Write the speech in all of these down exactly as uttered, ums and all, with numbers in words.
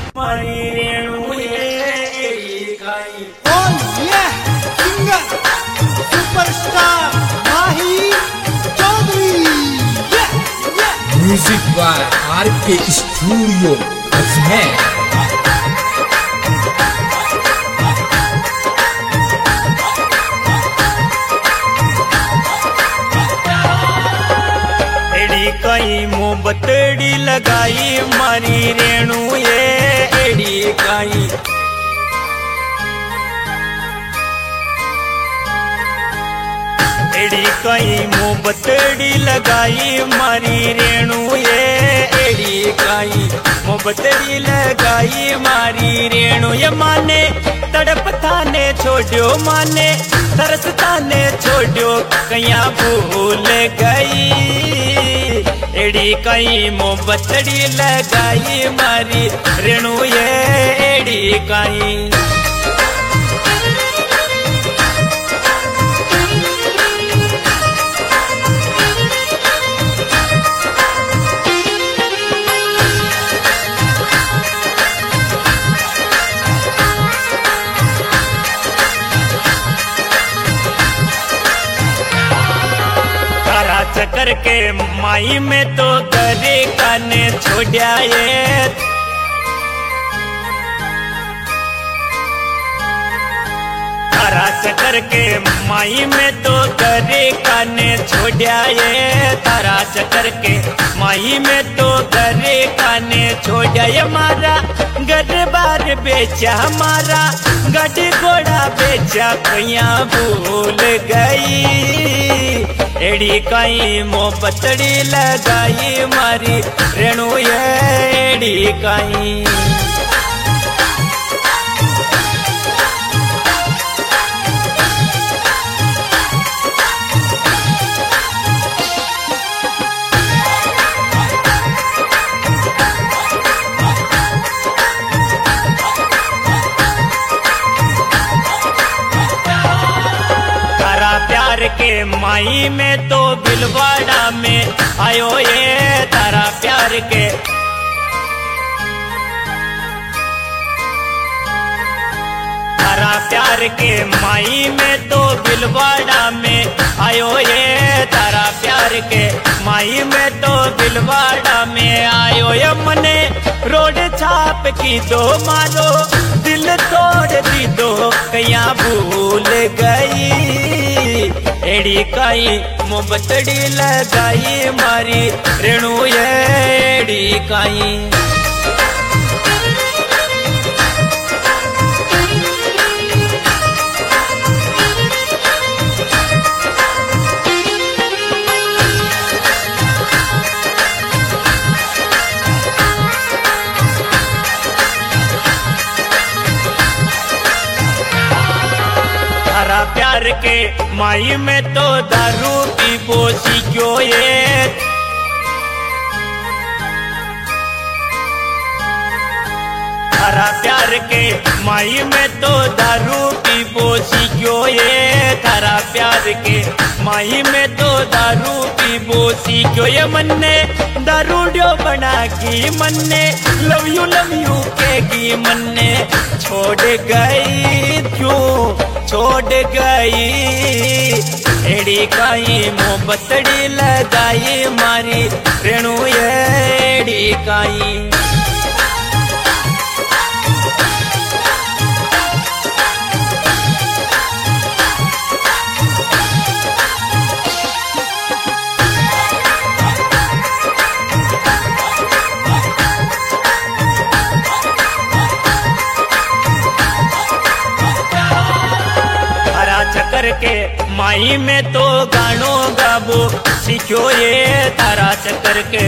मारी रेणु ये खाई। और ये singer superstar Mahi Chaudhary. Music by R K studio Ajmer. कई मोहब्बतड़ी लगाई मारी रेणु ये एड़ी काई। एड़ी कई मोहब्बतड़ी लगाई मारी रेणु ये एड़ी काई। मोहब्बतड़ी लगाई मारी रेणु ये माने तड़प थाने छोड़ो माने तरस थाने छोड़ो कया भूल गई। एड़ी कई मोहब्बतड़ी लगाई मारी रेणु ये एड़ी कई। चक्कर के माई में तो करे काने छोड़िया ये। तारा चक्कर के माई में तो करे काने छोड़िया ये। तारा चक्कर के माई में तो करे काने छोड़िया ये। मारा घर बार बेचा हमारा गाड़ी घोड़ा बेचा कया भूल गई। एड़ी कई मोहब्बतड़ी लगाई मारी रेणु ये एड़ी कई। प्यार के माई में तो बिलवाड़ा में आयो ये। तारा प्यार के तारा प्यार के माई में तो बिलवाड़ा में आयो ये। तारा प्यार के माई में तो बिलवाड़ा में आयो ये। मने रोड छाप की दो मारो दिल तोड़ दी दो कया भूल गई। एड़ी कई मोहब्बतड़ी लगाई मारी रेणु ये एड़ी कई। प्यार के माई में तो दारू की बोसी क्यों ये। तारा प्यार के माई में तो दारू की बोसी क्यों ये। तारा प्यार के माई में तो दारू की बोसी क्यों ये। मन्ने दारू डो बना की मन्ने लव यू लव यू कहेगी मन्ने छोड़ गई क्यों छोड़ गई। एड़ी कई मोहब्बतड़ी लगाई मारी रेणु ये एड़ी कई। चक्कर के माई में तो गानो गाबो सीखो ये। तारा चक्कर के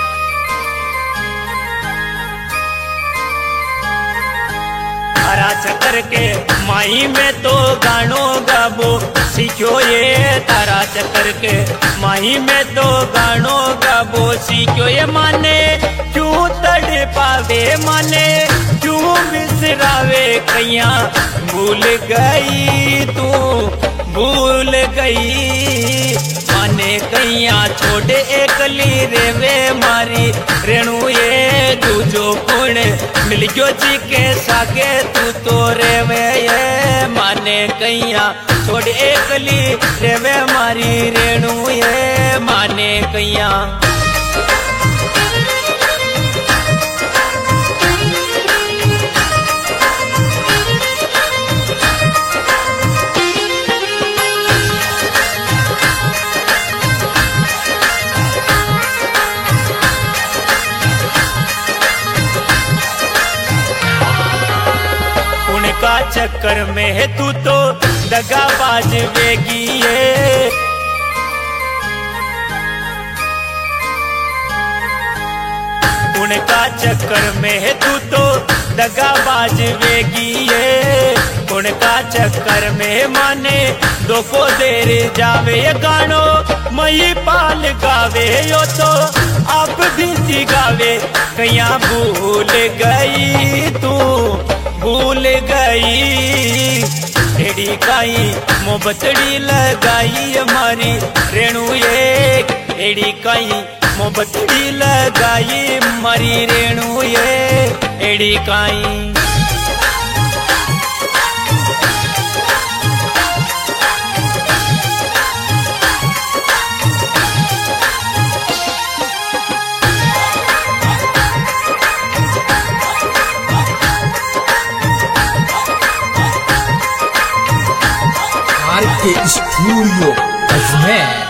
तारा चक्कर के माई में तो गानो गाबो सीखो ये। तारा चक्कर के माई में तो गानो गाबो सीखो ये। माने क्यों तड़ पावे माने क्यों बिसरावे कया भूल गई तू भूल गई। माने कैया छोड़े एकली रेवे मारी रेणु ये दूजो कुण मिल गयो जी के सागे तू तो रेवे ये माने कैया छोड़ एकली रेवे मारी रेणु ये माने कैया। उनका चक्कर में है तू तो दगाबाज वेगी है। उनका चक्कर में है तू तो दगाबाज वेगी है। उनका चक्कर में माने दो को देर जावे गानो मई पाल गावे यो तो आप भी गावे कैया भूल गई तू भूल गई एड़ी काई मोहब्बतड़ी लगाई हमारी रेणु ये एड़ी काई मोहब्बतड़ी लगाई हमारी रेणु ये एड़ी काई। Are K studio Ajmer.